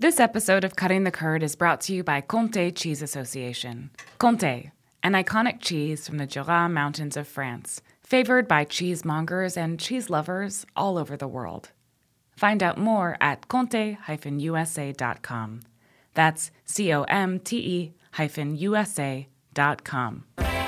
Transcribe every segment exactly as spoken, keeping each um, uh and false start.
This episode of Cutting the Curd is brought to you by Comté Cheese Association. Comté, an iconic cheese from the Jura Mountains of France, favored by cheesemongers and cheese lovers all over the world. Find out more at comte dash u s a dot com. That's C O M T E hyphen U S A dot com.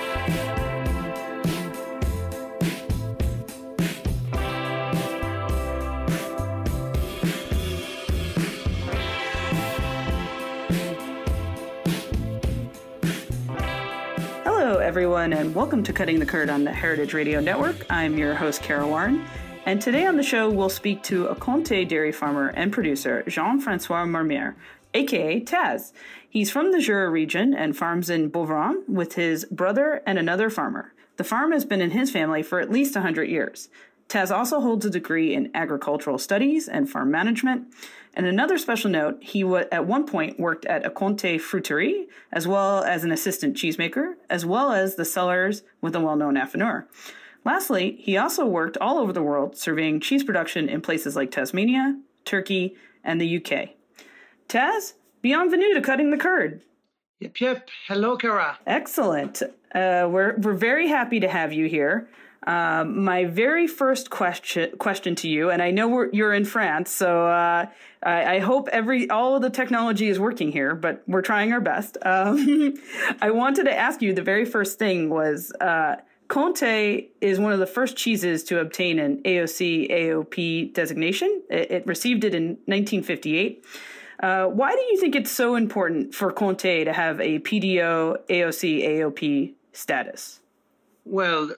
Hello, everyone, and welcome to Cutting the Curd on the Heritage Radio Network. I'm your host, Kara Warren, and today on the show, we'll speak to a Comté dairy farmer and producer, Jean-Francois Marmier, aka Taz. He's from the Jura region and farms in Bouvron with his brother and another farmer. The farm has been in his family for at least one hundred years. Taz also holds a degree in agricultural studies and farm management. And another special note, he w- at one point worked at a Comté fruiterie, as well as an assistant cheesemaker, as well as the cellars with a well-known affineur. Lastly, he also worked all over the world, surveying cheese production in places like Tasmania, Turkey, and the U K. Taz, bienvenue to Cutting the Curd. Yep, yep. Hello, Kara. Excellent. Uh, we're we're very happy to have you here. Um, my very first question question to you, and I know we're, you're in France, so uh, I, I hope every all of the technology is working here, but we're trying our best. Um, I wanted to ask you, the very first thing was, uh, Comté is one of the first cheeses to obtain an A O C A O P designation. It, it received it in nineteen fifty-eight. Uh, why do you think it's so important for Comté to have a P D O A O C A O P status? Well,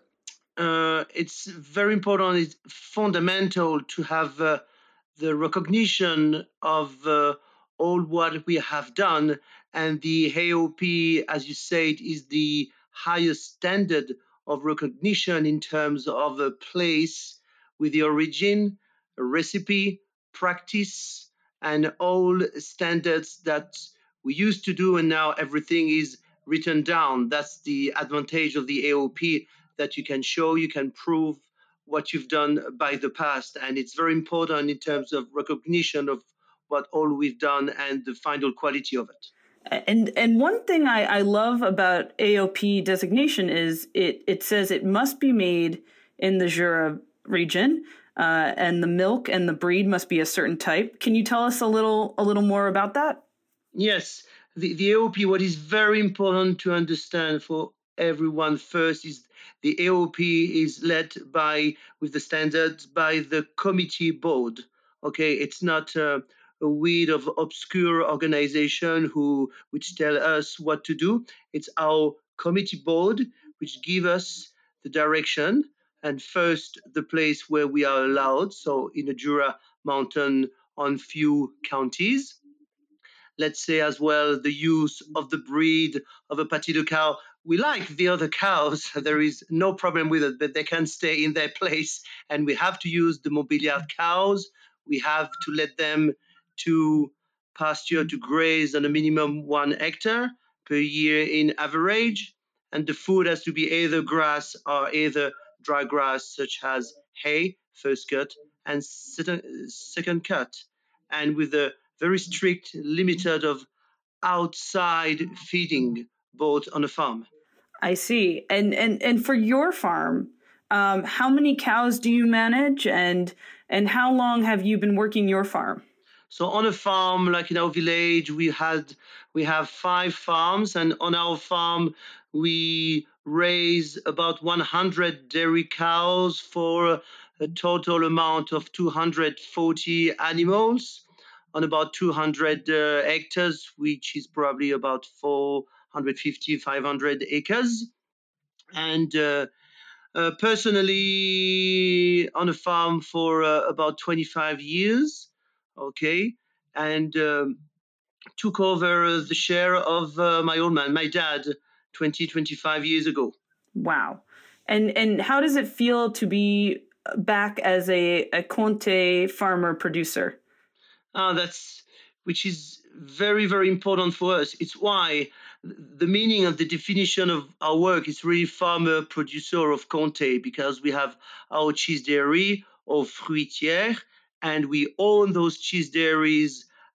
uh, it's very important. It's fundamental to have uh, the recognition of uh, all what we have done. And the A O P, as you said, is the highest standard of recognition in terms of a place with the origin, a recipe, practice, and all standards that we used to do, and now everything is written down. That's the advantage of the A O P, that you can show, you can prove what you've done by the past. And it's very important in terms of recognition of what all we've done and the final quality of it. And and one thing I, I love about A O P designation is it, it says it must be made in the Jura region, uh, and the milk and the breed must be a certain type. Can you tell us a little a little more about that? Yes, the, the A O P, what is very important to understand for everyone first is the A O P is led by, with the standards, by the committee board. Okay, it's not uh, a weed of obscure organization who which tell us what to do. It's our committee board which give us the direction, and first the place where we are allowed. So in the Jura Mountain on few counties. Let's say as well the use of the breed of a Pâté de cow. We like the other cows. There is no problem with it, but they can stay in their place. And we have to use the Mobiliard cows. We have to let them to pasture, to graze on a minimum one hectare per year in average. And the food has to be either grass or either dry grass, such as hay, first cut, and second cut. And with a very strict limited of outside feeding both on a farm. I see. And and and for your farm, um, how many cows do you manage, and and how long have you been working your farm? So on a farm, like in our village, we had we have five farms, and on our farm we raise about one hundred dairy cows for a total amount of two hundred forty animals on about two hundred uh, hectares, which is probably about four hundred fifty, five hundred acres. And uh, uh, personally, on a farm for uh, about twenty-five years, okay, and um, took over the share of uh, my old man, my dad, twenty, twenty-five years ago. Wow. And and how does it feel to be back as a, a Comté farmer producer? Uh, that's which is very, very important for us. It's why the meaning of the definition of our work is really farmer producer of Comté, because we have our cheese dairy or fruitière, and we own those cheese dairies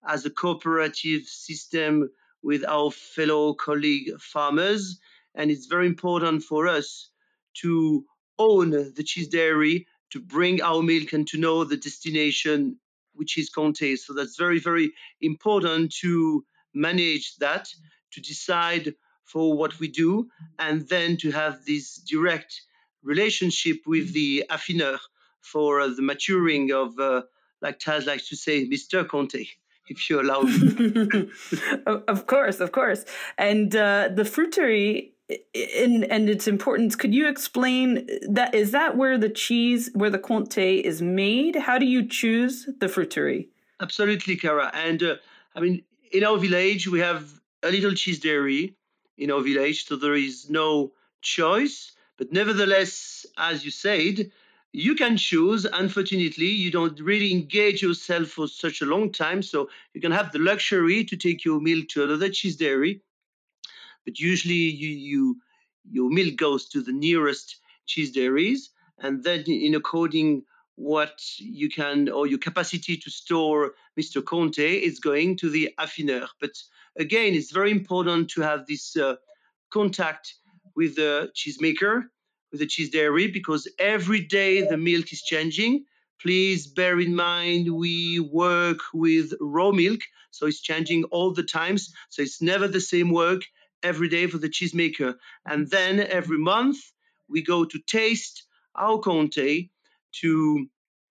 as a cooperative system with our fellow colleague farmers. And it's very important for us to own the cheese dairy, to bring our milk and to know the destination, which is Comté. So that's very, very important to manage that, to decide for what we do, and then to have this direct relationship with the affineur for uh, the maturing of, uh, like Taz likes to say, Mister Comté, if you allow me. Of course, of course. And uh, the fruiterie in, and its importance, could you explain that? Is that where the cheese, where the Comté is made? How do you choose the fruiterie? Absolutely, Cara. And uh, I mean, in our village, we have a little cheese dairy in our village, so there is no choice. But nevertheless, as you said, you can choose. Unfortunately, you don't really engage yourself for such a long time, so you can have the luxury to take your milk to another cheese dairy. But usually, you, you your milk goes to the nearest cheese dairies, and then in according what you can or your capacity to store Mister Comté is going to the affineur. But again, it's very important to have this uh, contact with the cheesemaker, with the cheese dairy, because every day the milk is changing. Please bear in mind we work with raw milk, so it's changing all the times. So it's never the same work every day for the cheesemaker. And then every month we go to taste our Comté to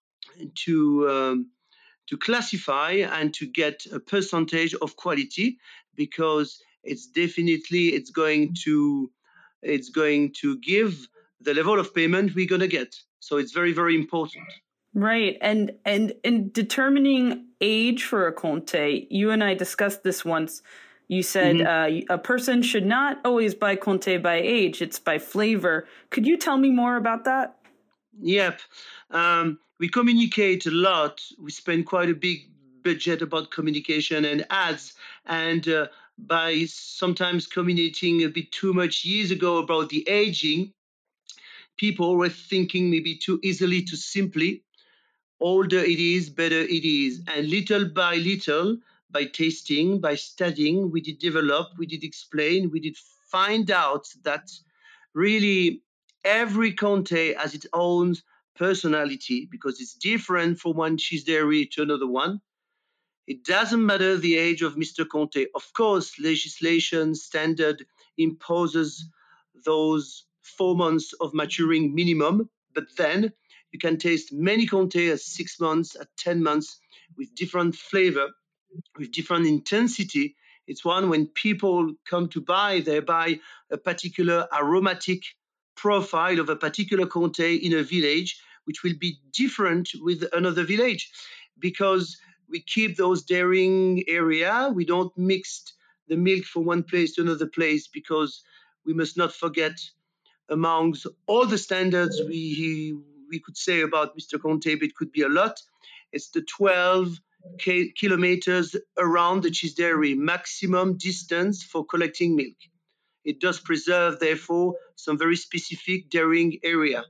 to um, to classify and to get a percentage of quality, because it's definitely it's going to it's going to give the level of payment we're going to get. So it's very, very important. Right. And and in determining age for a Comté, you and I discussed this once. You said mm-hmm. uh, a person should not always buy Comté by age, it's by flavor. Could you tell me more about that? Yep. Um, we communicate a lot. We spend quite a big budget about communication and ads. And uh, by sometimes communicating a bit too much years ago about the aging, people were thinking maybe too easily, too simply. Older it is, better it is. And little by little, by tasting, by studying, we did develop, we did explain, we did find out that really every Comté has its own personality, because it's different from one cheese dairy to another one. It doesn't matter the age of Mister Comté. Of course, legislation standard imposes those four months of maturing minimum, but then you can taste many Comté at six months, at ten months, with different flavor, with different intensity. It's one when people come to buy, they buy a particular aromatic profile of a particular Comté in a village, which will be different with another village, because we keep those dairying area. We don't mix the milk from one place to another place, because we must not forget, amongst all the standards we we could say about Mister Comté, but it could be a lot. It's the twelve k- kilometers around the cheese dairy, maximum distance for collecting milk. It does preserve, therefore, some very specific dairying area.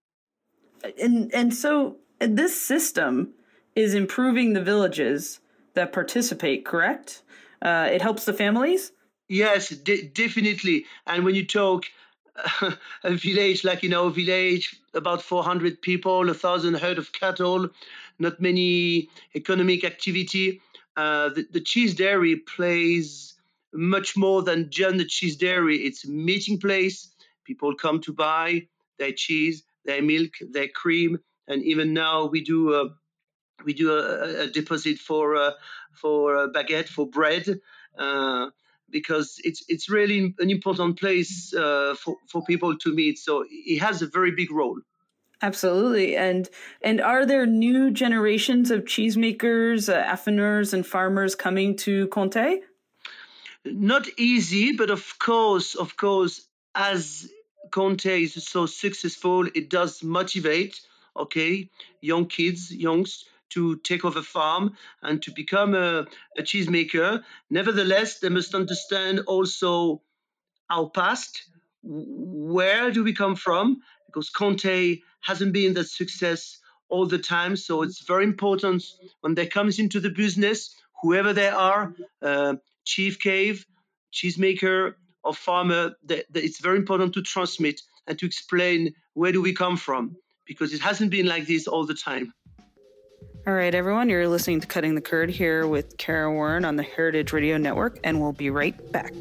And and so this system is improving the villages that participate, correct? Uh, it helps the families? Yes, de- definitely. And when you talk uh, a village like in our village, about four hundred people, a thousand herd of cattle, not many economic activity, uh, the, the cheese dairy plays much more than just the cheese dairy. It's a meeting place. People come to buy their cheese, their milk, their cream, and even now we do a we do a, a deposit for uh, for a baguette, for bread, uh, because it's it's really an important place uh, for for people to meet. So it has a very big role. Absolutely. And and are there new generations of cheesemakers, uh, affineurs, and farmers coming to Comté? Not easy, but of course, of course, as Comté is so successful, it does motivate, okay, young kids, youngs, to take over farm and to become a, a cheesemaker. Nevertheless, they must understand also our past. Where do we come from? Because Comté hasn't been that success all the time. So it's very important when they comes into the business, whoever they are, uh, chief cave, cheesemaker, or farmer, that, that it's very important to transmit and to explain where do we come from, because it hasn't been like this all the time. All right, everyone, you're listening to Cutting the Curd here with Kara Warren on the Heritage Radio Network, and we'll be right back.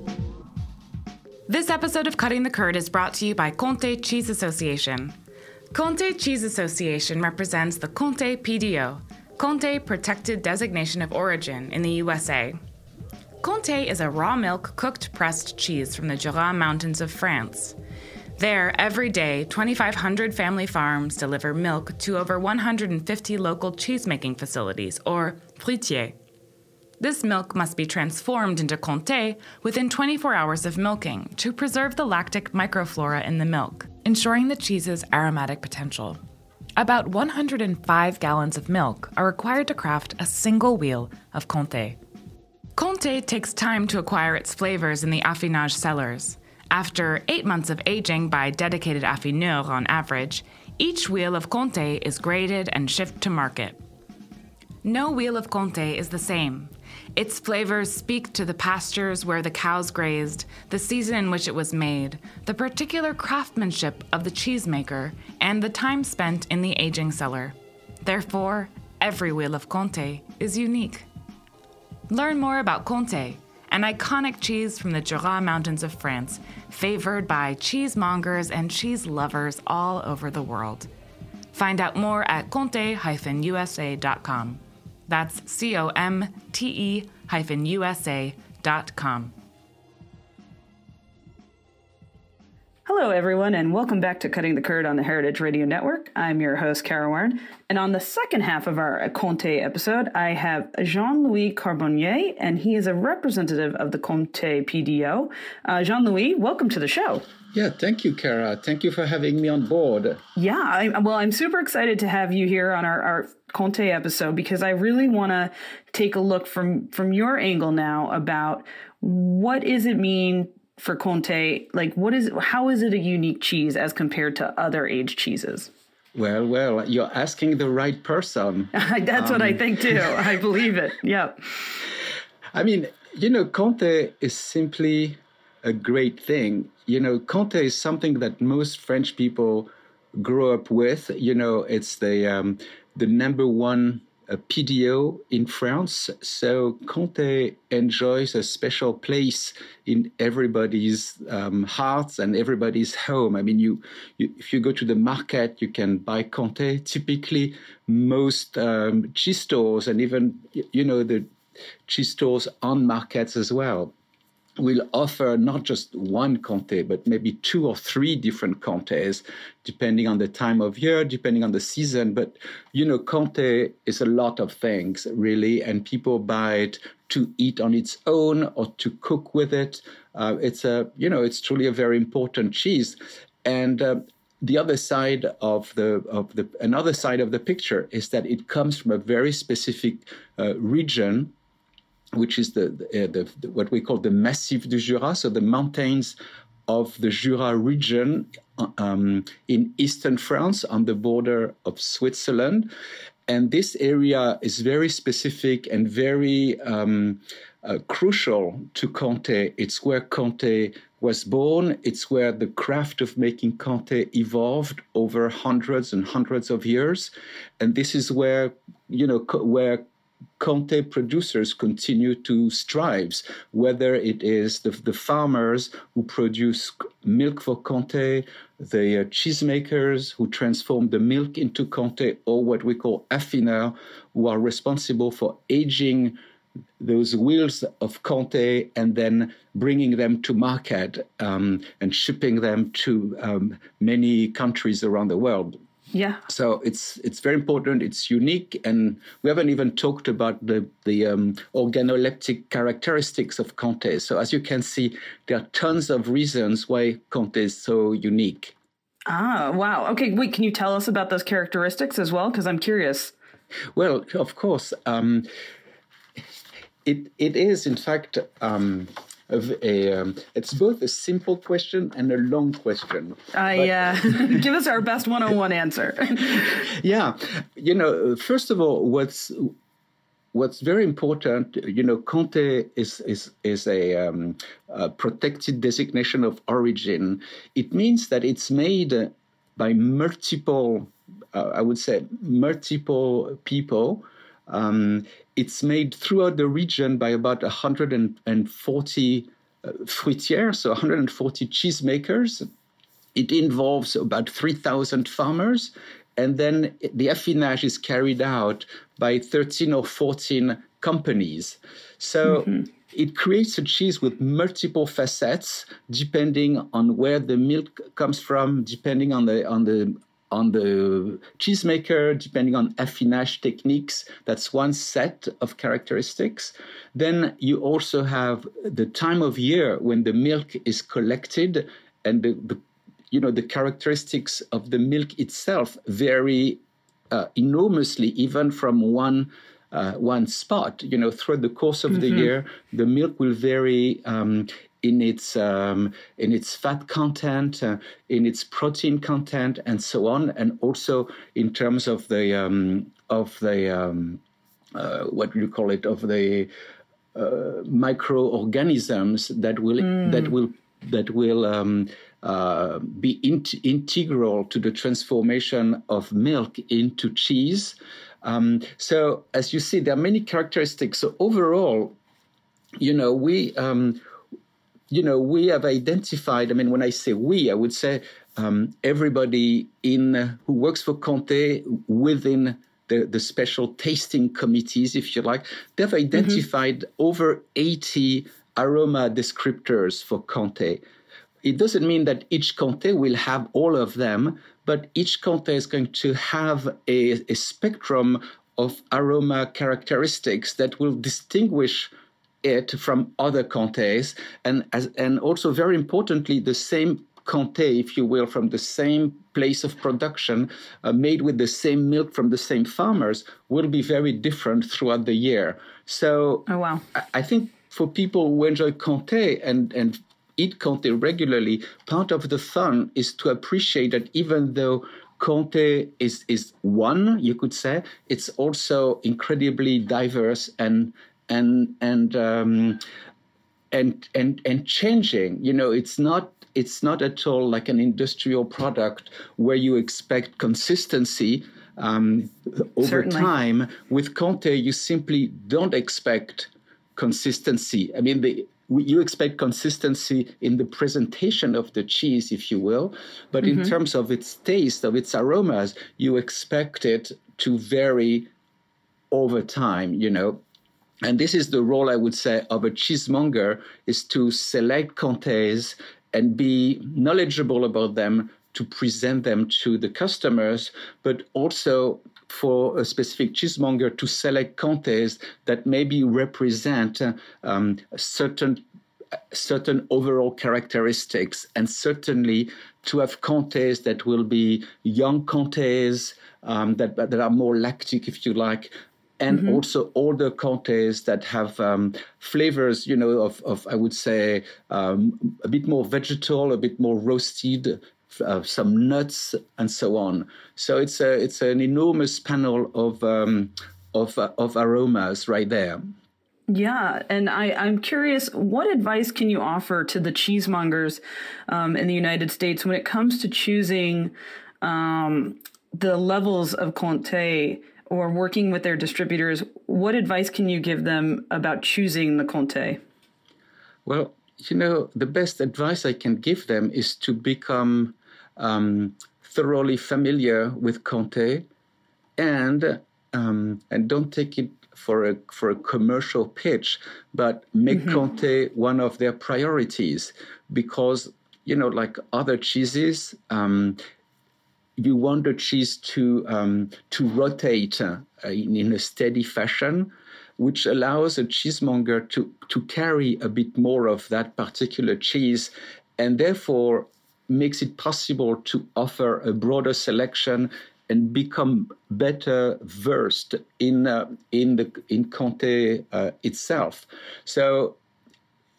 This episode of Cutting the Curd is brought to you by Comté Cheese Association. Comté Cheese Association represents the Comté P D O, Comté Protected Designation of Origin in the U S A. Comté is a raw milk cooked pressed cheese from the Jura Mountains of France. There, every day, twenty-five hundred family farms deliver milk to over one hundred fifty local cheesemaking facilities, or fruitiers. This milk must be transformed into Comté within twenty-four hours of milking to preserve the lactic microflora in the milk, ensuring the cheese's aromatic potential. About one hundred five gallons of milk are required to craft a single wheel of Comté. Comté takes time to acquire its flavors in the affinage cellars. After eight months of aging by dedicated affineurs on average, each wheel of Comté is graded and shipped to market. No wheel of Comté is the same. Its flavors speak to the pastures where the cows grazed, the season in which it was made, the particular craftsmanship of the cheesemaker, and the time spent in the aging cellar. Therefore, every wheel of Comté is unique. Learn more about Comté, an iconic cheese from the Jura Mountains of France, favored by cheesemongers and cheese lovers all over the world. Find out more at comte dash u s a dot com. That's C O M T E hyphen U S A dot com. Hello, everyone, and welcome back to Cutting the Curd on the Heritage Radio Network. I'm your host, Kara Warren, and on the second half of our Comté episode, I have Jean-Louis Carbonnier, and he is a representative of the Comté P D O. Uh, Jean-Louis, welcome to the show. Yeah, thank you, Kara. Thank you for having me on board. Yeah, I, well, I'm super excited to have you here on our, our Comté episode because I really want to take a look from, from your angle now about what does it mean for Comté, like what is, how is it a unique cheese as compared to other aged cheeses? Well, well, you're asking the right person. That's um, what I think too. I believe it. Yep. I mean, you know, Comté is simply a great thing. You know, Comté is something that most French people grow up with. You know, it's the um, the number one uh, P D O in France. So Comté enjoys a special place in everybody's um, hearts and everybody's home. I mean, you, you if you go to the market, you can buy Comté. Typically, most um, cheese stores and even, you know, the cheese stores on markets as well will offer not just one Comté, but maybe two or three different Comtés, depending on the time of year, depending on the season. But, you know, Comté is a lot of things, really, and people buy it to eat on its own or to cook with it. Uh, it's a, you know, it's truly a very important cheese. And uh, the other side of the, of the, another side of the picture is that it comes from a very specific uh, region, which is the, the, the, the what we call the Massif du Jura, so the mountains of the Jura region um, in eastern France on the border of Switzerland. And this area is very specific and very um, uh, crucial to Comté. It's where Comté was born. It's where the craft of making Comté evolved over hundreds and hundreds of years. And this is where, you know, where Comté producers continue to strive, whether it is the, the farmers who produce milk for Comté, the uh, cheesemakers who transform the milk into Comté, or what we call affineurs, who are responsible for aging those wheels of Comté and then bringing them to market um, and shipping them to um, many countries around the world. Yeah. So it's it's very important. It's unique, and we haven't even talked about the the um, organoleptic characteristics of Comté. So as you can see, there are tons of reasons why Comté is so unique. Ah, wow. Okay, wait. Can you tell us about those characteristics as well? Because I'm curious. Well, of course, um, it it is in fact. Um, Of a, um, it's both a simple question and a long question. I uh, give us our best one-on-one answer. Yeah, you know, first of all, what's what's very important, you know, Comté is is is a, um, a protected designation of origin. It means that it's made by multiple, uh, I would say, multiple people. Um, it's made throughout the region by about one hundred forty uh, fruitières, so one hundred forty cheesemakers. It involves about three thousand farmers. And then the affinage is carried out by thirteen or fourteen companies. So mm-hmm. it creates a cheese with multiple facets, depending on where the milk comes from, depending on the on the on the cheesemaker, depending on affinage techniques. That's one set of characteristics. Then you also have the time of year when the milk is collected, and the, the you know, the characteristics of the milk itself vary uh, enormously, even from one uh, one spot. You know, throughout the course of mm-hmm. the year, the milk will vary um, in its um, in its fat content, uh, in its protein content, and so on, and also in terms of the um, of the um, uh, what do you call it, of the uh, microorganisms that will mm. that will that will um, uh, be in- integral to the transformation of milk into cheese. Um, so as you see, there are many characteristics. So overall, you know, we, um, you know, we have identified, I mean, when I say we, I would say um, everybody in uh, who works for Comté within the, the special tasting committees, if you like, they've identified mm-hmm. over eighty aroma descriptors for Comté. It doesn't mean that each Comté will have all of them, but each Comté is going to have a, a spectrum of aroma characteristics that will distinguish it from other Comtés, and as, and also very importantly, the same Comté, if you will, from the same place of production, uh, made with the same milk from the same farmers, will be very different throughout the year. So, oh wow, I, I think for people who enjoy Comté and and eat Comté regularly, part of the fun is to appreciate that even though Comté is is one, you could say, it's also incredibly diverse and and and um, and and and changing. You know, it's not it's not at all like an industrial product where you expect consistency um, over Certainly. time. With Comté, you simply don't expect consistency. I mean, the you expect consistency in the presentation of the cheese, if you will, but mm-hmm. in terms of its taste, of its aromas, you expect it to vary over time, you know. And this is the role, I would say, of a cheesemonger, is to select Comtés and be knowledgeable about them, to present them to the customers, but also for a specific cheesemonger to select Comtés that maybe represent uh, um, certain certain overall characteristics, and certainly to have Comtés that will be young Comtés um, that that are more lactic, if you like, and mm-hmm. also older Comtés that have um, flavors, you know, of, of I would say um, a bit more vegetal, a bit more roasted. Uh, some nuts and so on. So it's a it's an enormous panel of um, of uh, of aromas right there. Yeah, and I, I'm curious, what advice can you offer to the cheesemongers um, in the United States when it comes to choosing um, the levels of Comté or working with their distributors? What advice can you give them about choosing the Comté? Well, you know, the best advice I can give them is to become um, thoroughly familiar with Comté, and um, and don't take it for a for a commercial pitch, but make mm-hmm. Comté one of their priorities, because, you know, like other cheeses, um, you want the cheese to um, to rotate uh, in, in a steady fashion, which allows a cheesemonger to to carry a bit more of that particular cheese, and therefore makes it possible to offer a broader selection and become better versed in uh, in the in Comté uh, itself. So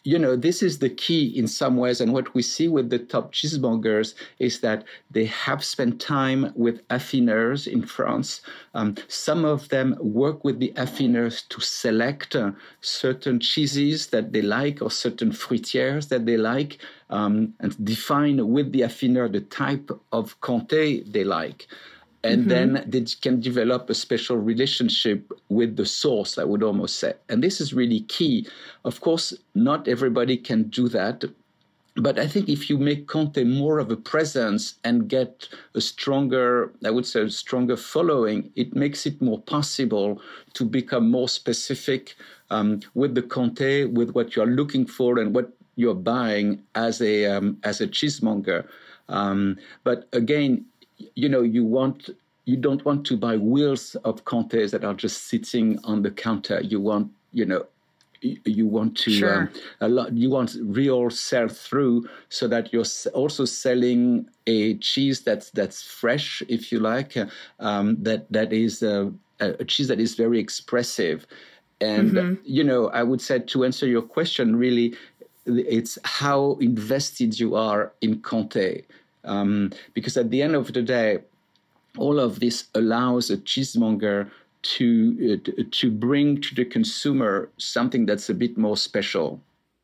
you know, this is the key in some ways. And what we see with the top cheesemongers is that they have spent time with affineurs in France. Um, some of them work with the affineurs to select uh, certain cheeses that they like or certain fruitières that they like, um, and define with the affineur the type of Comté they like. And mm-hmm. then they can develop a special relationship with the source, I would almost say. And this is really key. Of course, not everybody can do that. But I think if you make Comté more of a presence and get a stronger, I would say, a stronger following, it makes it more possible to become more specific um, with the Comté, with what you're looking for and what you're buying as a um, as a cheesemonger. Um, but again, you know, you want you don't want to buy wheels of Comtés that are just sitting on the counter. You want, you know, you want to sure. um, a lot. You want real sell through, so that you're also selling a cheese that's that's fresh, if you like, uh, um, that that is uh, a cheese that is very expressive. And mm-hmm. you know, I would say, to answer your question, really, it's how invested you are in Comté. Um, because at the end of the day, all of this allows a cheesemonger to uh, to bring to the consumer something that's a bit more special.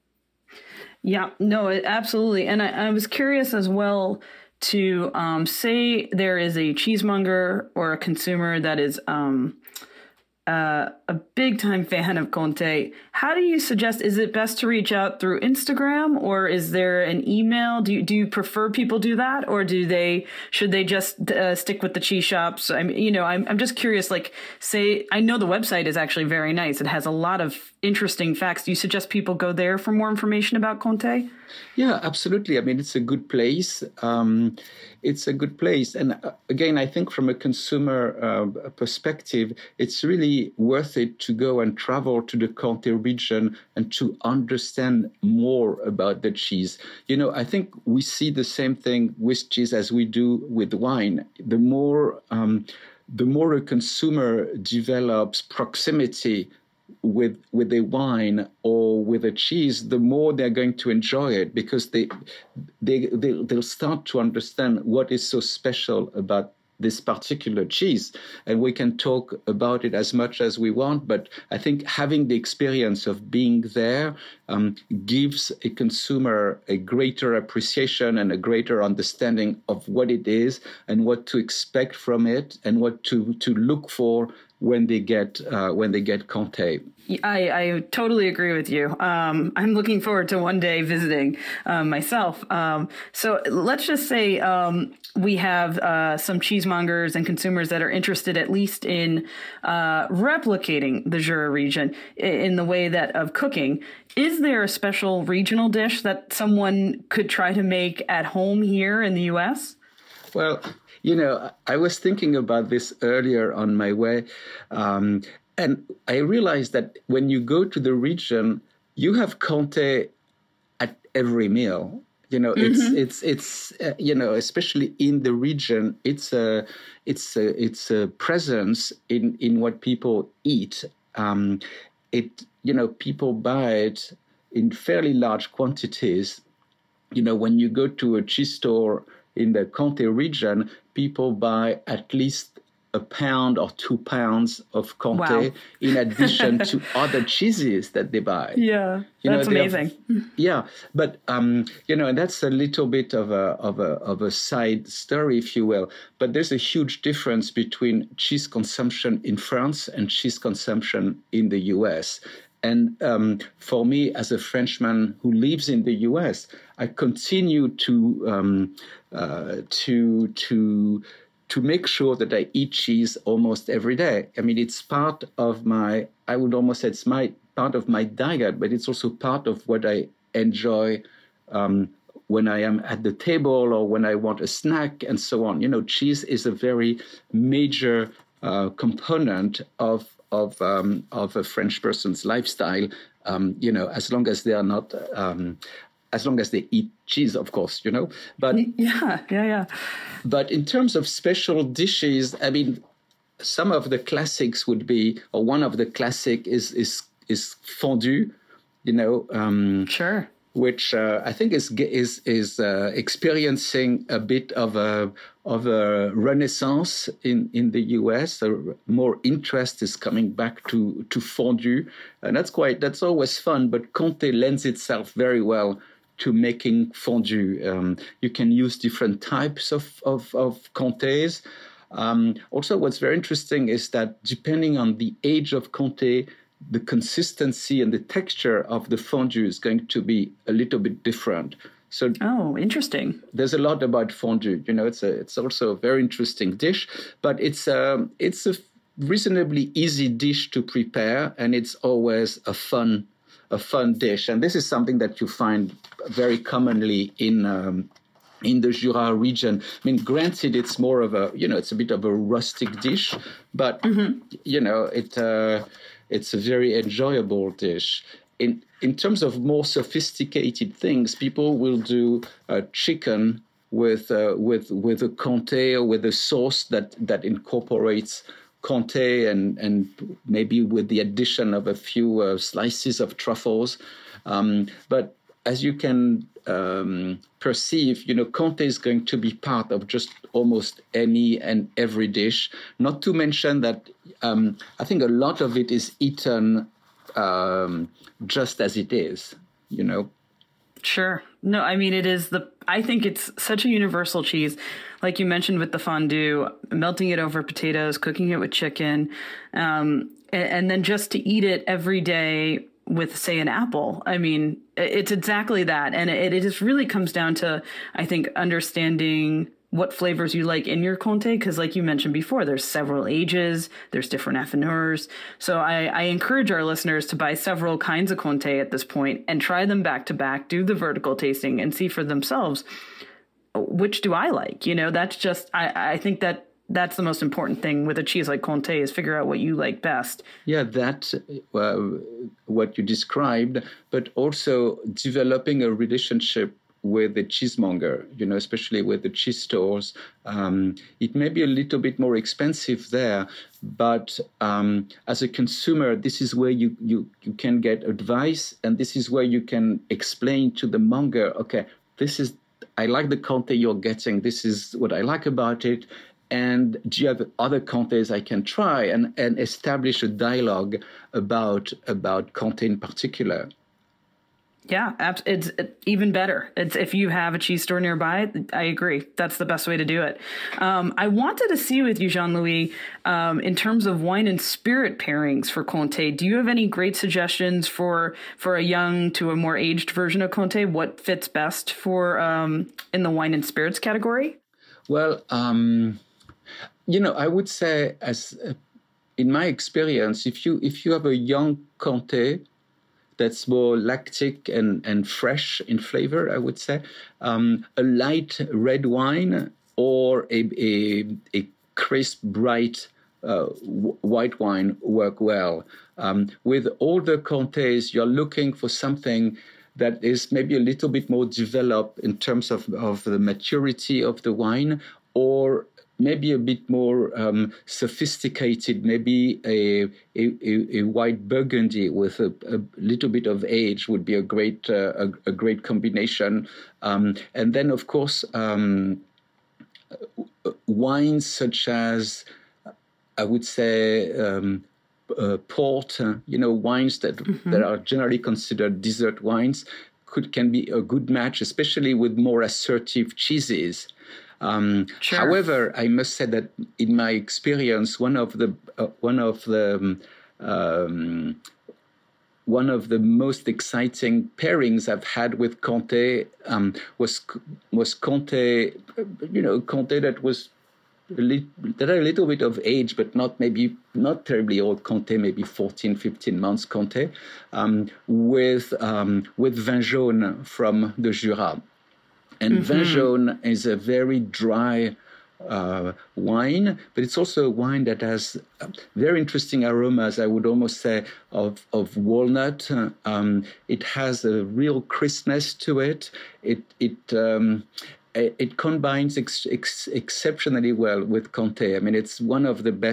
Yeah, no, absolutely. And I, I was curious as well to um, say there is a cheesemonger or a consumer that is um, uh, a big time fan of Comté. How do you suggest, is it best to reach out through Instagram, or is there an email? Do you, do you prefer people do that, or do they, should they just uh, stick with the cheese shops? I mean, you know, I'm, I'm just curious, like, say, I know the website is actually very nice. It has a lot of interesting facts. Do you suggest people go there for more information about Comté? Yeah, absolutely. I mean, it's a good place. Um, it's a good place. And uh, again, I think from a consumer uh, perspective, it's really worth it to go and travel to the Comté region and to understand more about the cheese. You know, I think we see the same thing with cheese as we do with wine. The more, um, the more a consumer develops proximity with with a wine or with a cheese, the more they're going to enjoy it, because they they they'll, they'll start to understand what is so special about this particular cheese. And we can talk about it as much as we want, but I think having the experience of being there um, gives a consumer a greater appreciation and a greater understanding of what it is and what to expect from it and what to to look for when they get uh, when they get Comté. I, I totally agree with you. Um, I'm looking forward to one day visiting uh, myself. Um, so let's just say um, we have uh, some cheesemongers and consumers that are interested at least in uh, replicating the Jura region in the way that of cooking. Is there a special regional dish that someone could try to make at home here in the U S? Well, you know, I was thinking about this earlier on my way, um, and I realized that when you go to the region, you have Comté at every meal. You know, mm-hmm. it's it's it's uh, you know, especially in the region, it's a it's a it's a presence in in what people eat. Um, it you know, people buy it in fairly large quantities. You know, when you go to a cheese store in the Comté region, people buy at least a pound or two pounds of Comté wow. in addition to other cheeses that they buy. Yeah, you that's know, amazing. Have, yeah, but um, you know, and that's a little bit of a of a of a side story, if you will. But there's a huge difference between cheese consumption in France and cheese consumption in the U S. And um, for me, as a Frenchman who lives in the U S, I continue to um, uh, to to to make sure that I eat cheese almost every day. I mean, it's part of my, I would almost say it's my part of my diet, but it's also part of what I enjoy um, when I am at the table or when I want a snack and so on. You know, cheese is a very major uh, component of of um, of a French person's lifestyle. Um, you know, as long as they are not. Um, As long as they eat cheese, of course, you know. But yeah, yeah, yeah. But in terms of special dishes, I mean, some of the classics would be, or one of the classic is is is fondue. you know. Um, sure. Which uh, I think is is is uh, experiencing a bit of a of a renaissance in, in the U S. Uh, more interest is coming back to, to fondue, and that's quite that's always fun. But Comté lends itself very well to making fondue. Um, you can use different types of of, of Comtés. Um, also, what's very interesting is that depending on the age of Comté, the consistency and the texture of the fondue is going to be a little bit different. So, oh, interesting. There's a lot about fondue. You know, it's a it's also a very interesting dish, but it's um it's a reasonably easy dish to prepare, and it's always a fun a fun dish. And this is something that you find very commonly in. Um, in the Jura region. I mean, granted, it's more of a, you know, it's a bit of a rustic dish, but, mm-hmm. you know, it uh, it's a very enjoyable dish. In in terms of more sophisticated things, people will do uh, chicken with uh, with with a Comté or with a sauce that, that incorporates Comté and, and maybe with the addition of a few uh, slices of truffles. Um, but as you can um, perceive, you know, Comté is going to be part of just almost any and every dish. Not to mention that um, I think a lot of it is eaten um, just as it is, you know. Sure. No, I mean, it is the, I think it's such a universal cheese. Like you mentioned with the fondue, melting it over potatoes, cooking it with chicken, um, and, and then just to eat it every day with, say, an apple. I mean, it's exactly that. And it, it just really comes down to, I think, understanding what flavors you like in your Comté. Because like you mentioned before, there's several ages, there's different affineurs. So I, I encourage our listeners to buy several kinds of Comté at this point and try them back to back, do the vertical tasting and see for themselves, which do I like? You know, that's just, I, I think that that's the most important thing with a cheese like Comté is figure out what you like best. Yeah, that's uh, what you described, but also developing a relationship with the cheesemonger, you know, especially with the cheese stores. Um, it may be a little bit more expensive there, but um, as a consumer, this is where you, you, you can get advice, and this is where you can explain to the monger, okay, this is, I like the Comté you're getting, this is what I like about it, and do you have other Comtés I can try, and, and establish a dialogue about, about Comté in particular. Yeah, it's even better. It's if you have a cheese store nearby, I agree. That's the best way to do it. Um, I wanted to see with you, Jean-Louis, um, in terms of wine and spirit pairings for Comté, do you have any great suggestions for for a young to a more aged version of Comté? What fits best for um, in the wine and spirits category? Well, um, you know, I would say, as uh, in my experience, if you if you have a young Comté that's more lactic and, and fresh in flavor, I would say, um, a light red wine or a, a, a crisp, bright uh, w- white wine work well. Um, with older Comtés, you're looking for something that is maybe a little bit more developed in terms of, of the maturity of the wine, or maybe a bit more um, sophisticated, maybe a, a, a white Burgundy with a, a little bit of age would be a great uh, a, a great combination. Um, and then, of course, um, wines such as, I would say, um, uh, port, uh, you know, wines that, mm-hmm. that are generally considered dessert wines could can be a good match, especially with more assertive cheeses. Um, sure. However, I must say that in my experience, one of the uh, one of the um, one of the most exciting pairings I've had with Comté um, was was Comté, you know, Comté that was a li- that are a little bit of age, but not maybe not terribly old Comté, maybe fourteen, fifteen months Comté, um, with um, with vin jaune from the Jura. And mm-hmm. vin jaune is a very dry uh, wine, but it's also a wine that has very interesting aromas, I would almost say, of, of walnut. Um, it has a real crispness to it. It it um, it combines ex- ex- exceptionally well with Comté. I mean, it's one of the best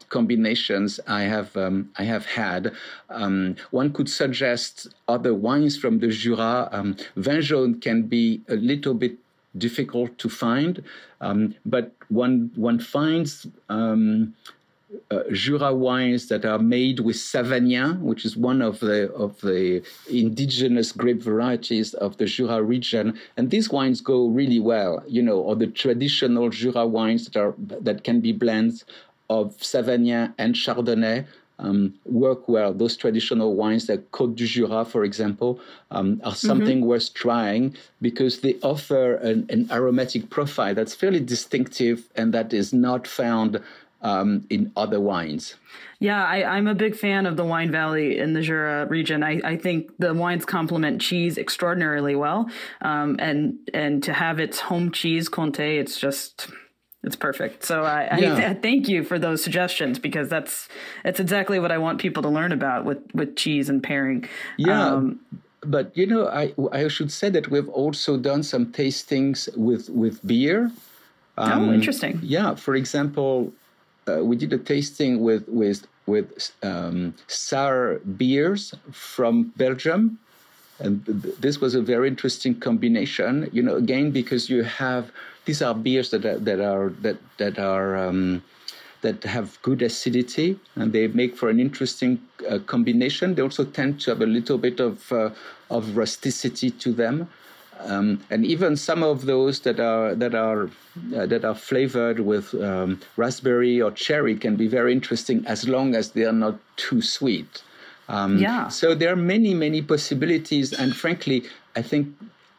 combinations I have um, I have had. Um, one could suggest other wines from the Jura. Um, Vin jaune can be a little bit difficult to find, um, but one one finds um, uh, Jura wines that are made with Savagnin, which is one of the of the indigenous grape varieties of the Jura region, and these wines go really well. You know, or the traditional Jura wines that are that can be blends of Savagnin and Chardonnay. Um, work well. Those traditional wines, like Côte du Jura, for example, um, are something mm-hmm. worth trying because they offer an, an aromatic profile that's fairly distinctive and that is not found um, in other wines. Yeah, I, I'm a big fan of the Wine Valley in the Jura region. I, I think the wines complement cheese extraordinarily well, um, and and to have its home cheese, Comté, it's just... It's perfect. So I, yeah. I, I thank you for those suggestions because that's that's exactly what I want people to learn about with, with cheese and pairing. Yeah, um, but you know, I I should say that we've also done some tastings with with beer. Um, oh, interesting. Yeah, for example, uh, we did a tasting with with with um, sour beers from Belgium. And th- this was a very interesting combination, you know, again, because you have, these are beers that are, that are, that, that are, um, that have good acidity and they make for an interesting uh, combination. They also tend to have a little bit of, uh, of rusticity to them. Um, and even some of those that are, that are, uh, that are flavored with um, raspberry or cherry can be very interesting as long as they are not too sweet. Um, yeah. So there are many, many possibilities. And frankly, I think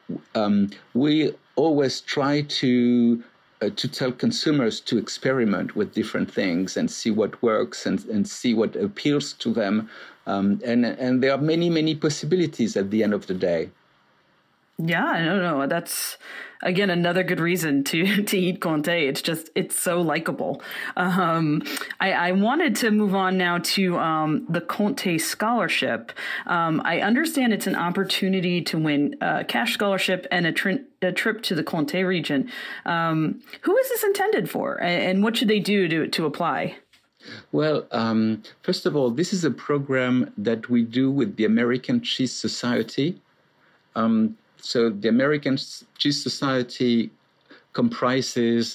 um, we always try to uh, to tell consumers to experiment with different things and see what works and, and see what appeals to them. Um, and, and there are many, many possibilities at the end of the day. Yeah, I don't know. That's, again, another good reason to, to eat Comté. It's just, it's so likable. Um, I, I wanted to move on now to um, the Comté Scholarship. Um, I understand it's an opportunity to win a cash scholarship and a, tri- a trip to the Comté region. Um, who is this intended for, and, and what should they do to, to apply? Well, um, first of all, this is a program that we do with the American Cheese Society. Um, So the American Cheese Society comprises,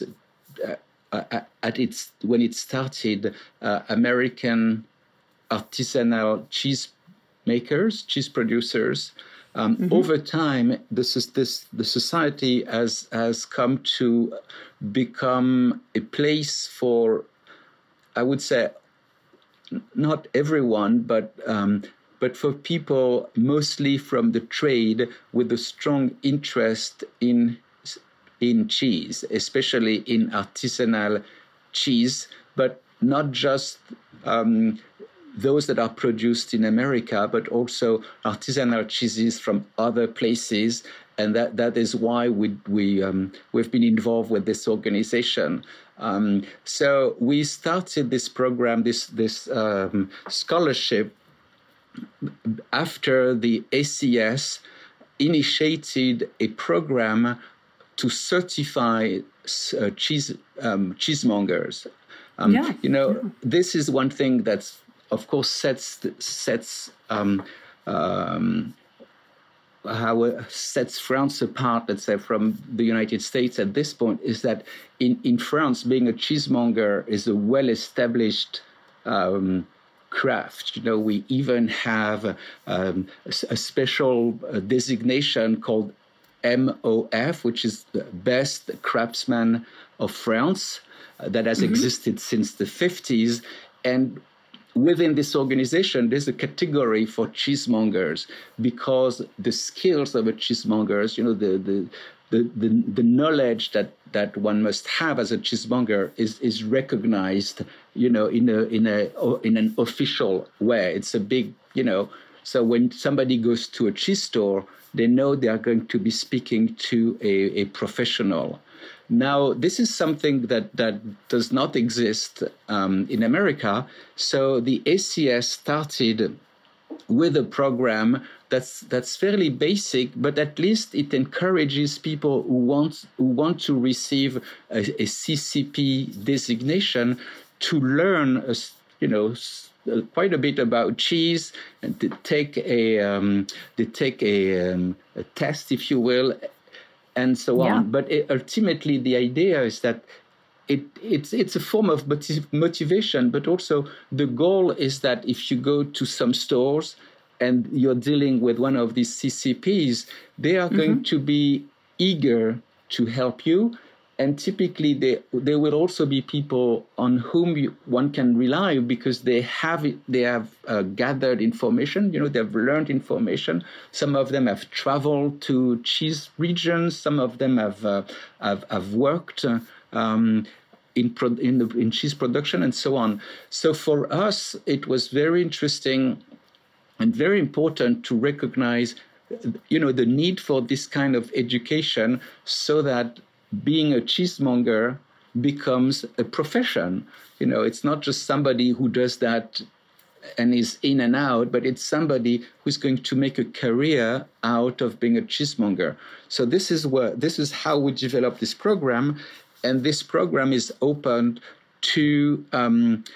uh, at its when it started, uh, American artisanal cheese makers, cheese producers. Um, mm-hmm. Over time, this is, this the society has has come to become a place for, I would say, not everyone, but um, but for people mostly from the trade with a strong interest in in cheese, especially in artisanal cheese, but not just um, those that are produced in America, but also artisanal cheeses from other places. And that, that is why we, we, um, we've been involved with this organization. Um, so we started this program, this, this um, scholarship, after the A C S initiated a program to certify uh, cheese um, cheesemongers. Um, yeah. You know, yeah. This is one thing that's, of course, sets sets um, um, how it sets France apart, let's say, from the United States at this point, is that in, in France, being a cheesemonger is a well-established um, craft. You know, we even have um, a special uh, designation called M O F, which is the Best Craftsman of France, uh, that has mm-hmm. existed since the fifties. And within this organization, there's a category for cheesemongers because the skills of a cheesemongers, you know, the the the the, the knowledge that, that one must have as a cheesemonger is is recognized, you know, in a in a in an official way. It's a big, you know. So when somebody goes to a cheese store, they know they are going to be speaking to a, a professional. Now, this is something that, that does not exist um, in America. So the A C S started with a program that's that's fairly basic, but at least it encourages people who want who want to receive a, a C C P designation to learn, a, you know, quite a bit about cheese, and to take a um, to take a, um, a test, if you will, and so yeah. on. But it, ultimately, the idea is that it it's it's a form of motiv- motivation, but also the goal is that if you go to some stores and you're dealing with one of these C C Ps, they are mm-hmm. going to be eager to help you. And typically, they, there will also be people on whom you, one can rely because they have they have uh, gathered information. You know, they've learned information. Some of them have traveled to cheese regions. Some of them have uh, have, have worked uh, um, in pro, in, the, in cheese production and so on. So for us, it was very interesting and very important to recognize, you know, the need for this kind of education so that being a cheesemonger becomes a profession. You know, it's not just somebody who does that and is in and out, but it's somebody who's going to make a career out of being a cheesemonger. So this is what this is how we developed this program, and this program is open to um,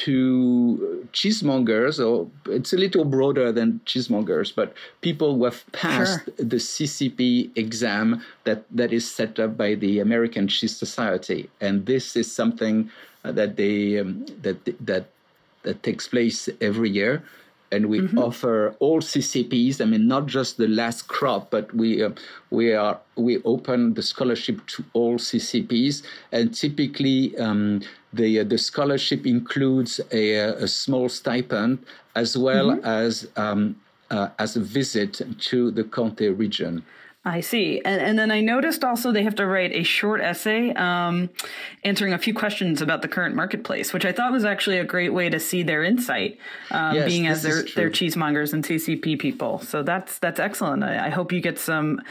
to cheesemongers, or it's a little broader than cheesemongers, but people who have passed sure. the C C P exam that, that is set up by the American Cheese Society. And this is something that they um, that that that takes place every year. And we mm-hmm. offer all C C Ps. I mean, not just the last crop, but we uh, we are we open the scholarship to all C C Ps. And typically, um, the uh, the scholarship includes a, a small stipend as well mm-hmm. as um, uh, as a visit to the Comté region. I see. And, and then I noticed also they have to write a short essay um, answering a few questions about the current marketplace, which I thought was actually a great way to see their insight, um, yes, being as they're, they're cheesemongers and C C P people. So that's that's excellent. I, I hope you get some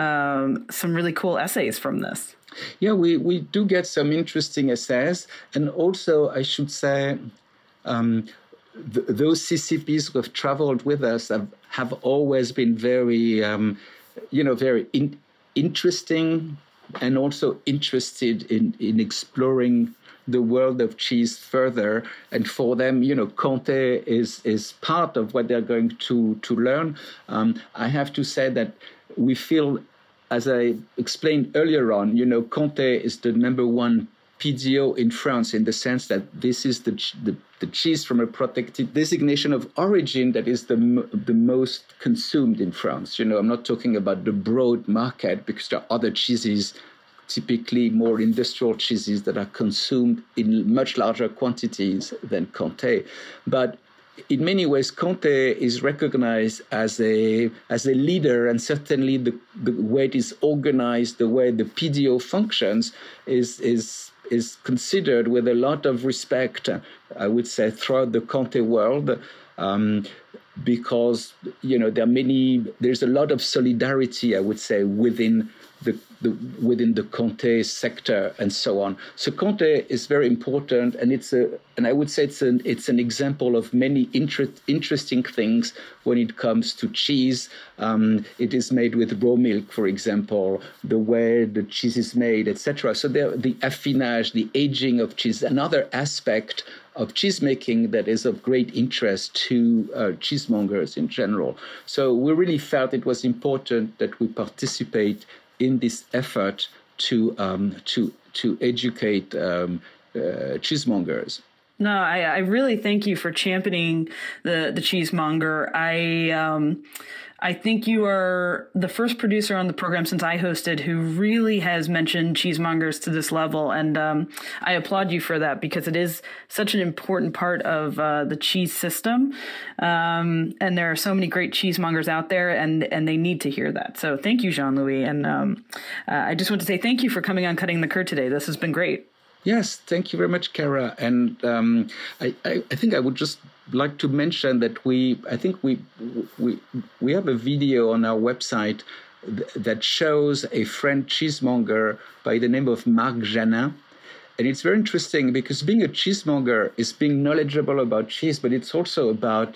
um, some really cool essays from this. Yeah, we, we do get some interesting essays. And also, I should say, um, th- those C C Ps who have traveled with us have, have always been very... Um, you know, very in, interesting and also interested in, in exploring the world of cheese further. And for them, you know, Comté is is part of what they're going to, to learn. Um, I have to say that we feel, as I explained earlier on, you know, Comté is the number one P D O in France in the sense that this is the, the the cheese from a protected designation of origin that is the the most consumed in France. You know, I'm not talking about the broad market because there are other cheeses, typically more industrial cheeses that are consumed in much larger quantities than Comté. But in many ways, Comté is recognized as a as a leader, and certainly the, the way it is organized, the way the P D O functions is is is considered with a lot of respect, I would say, throughout the Comté world, um, because, you know, there are many, there's a lot of solidarity, I would say, within the, the within the Comté sector and so on. So Comté is very important, and it's a, and I would say it's an it's an example of many inter- interesting things when it comes to cheese. Um, it is made with raw milk, for example, the way the cheese is made, et cetera. So there, the affinage, the aging of cheese, another aspect of cheese making that is of great interest to uh, cheesemongers in general. So we really felt it was important that we participate in this effort to um, to to educate um, uh, cheesemongers. No, I, I really thank you for championing the the cheesemonger. I um, I think you are the first producer on the program since I hosted who really has mentioned cheesemongers to this level, and um, I applaud you for that because it is such an important part of uh, the cheese system, um, and there are so many great cheesemongers out there, and and they need to hear that. So thank you, Jean-Louis, and um, uh, I just want to say thank you for coming on Cutting the Curd today. This has been great. Yes, thank you very much, Kara. And um, I, I, I think I would just like to mention that we, I think we, we, we have a video on our website th- that shows a French cheesemonger by the name of Marc Janin. And it's very interesting because being a cheesemonger is being knowledgeable about cheese, but it's also about,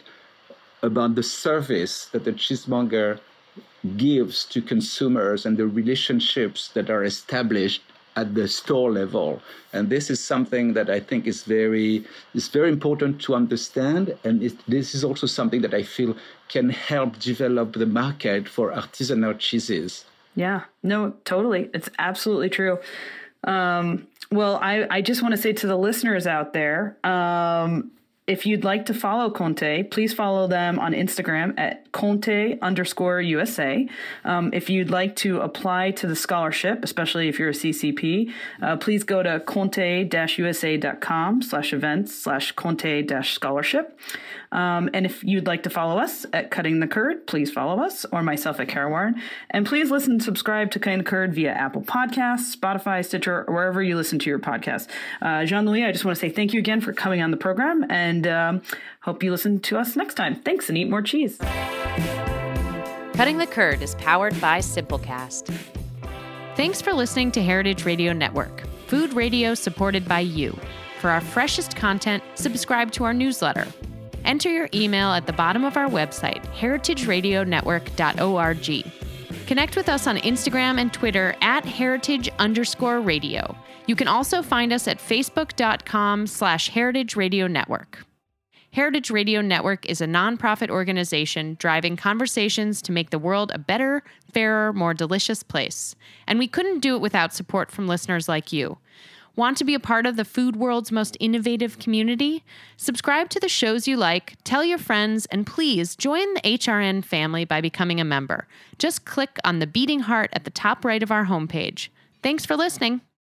about the service that the cheesemonger gives to consumers and the relationships that are established at the store level. And this is something that I think is very is very important to understand. And it, this is also something that I feel can help develop the market for artisanal cheeses. Yeah, no, totally. It's absolutely true. Um, well, I, I just want to say to the listeners out there, um, if you'd like to follow Conte, please follow them on Instagram at Conte underscore U S A. Um, if you'd like to apply to the scholarship, especially if you're a C C P, uh, please go to conte-usa.com slash events slash Conte dash scholarship. Um, and if you'd like to follow us at Cutting the Curd, please follow us, or myself at Kara Warren. And please listen and subscribe to Cutting the Curd via Apple Podcasts, Spotify, Stitcher, or wherever you listen to your podcast. Uh, Jean-Louis, I just want to say thank you again for coming on the program, and um, hope you listen to us next time. Thanks, and eat more cheese. Cutting the Curd is powered by Simplecast. Thanks for listening to Heritage Radio Network, food radio supported by you. For our freshest content, subscribe to our newsletter. Enter your email at the bottom of our website, heritage radio network dot org. Connect with us on Instagram and Twitter at heritage underscore radio. You can also find us at facebook.com slash heritage radio network. Heritage Radio Network is a nonprofit organization driving conversations to make the world a better, fairer, more delicious place. And we couldn't do it without support from listeners like you. Want to be a part of the food world's most innovative community? Subscribe to the shows you like, tell your friends, and please join the H R N family by becoming a member. Just click on the beating heart at the top right of our homepage. Thanks for listening.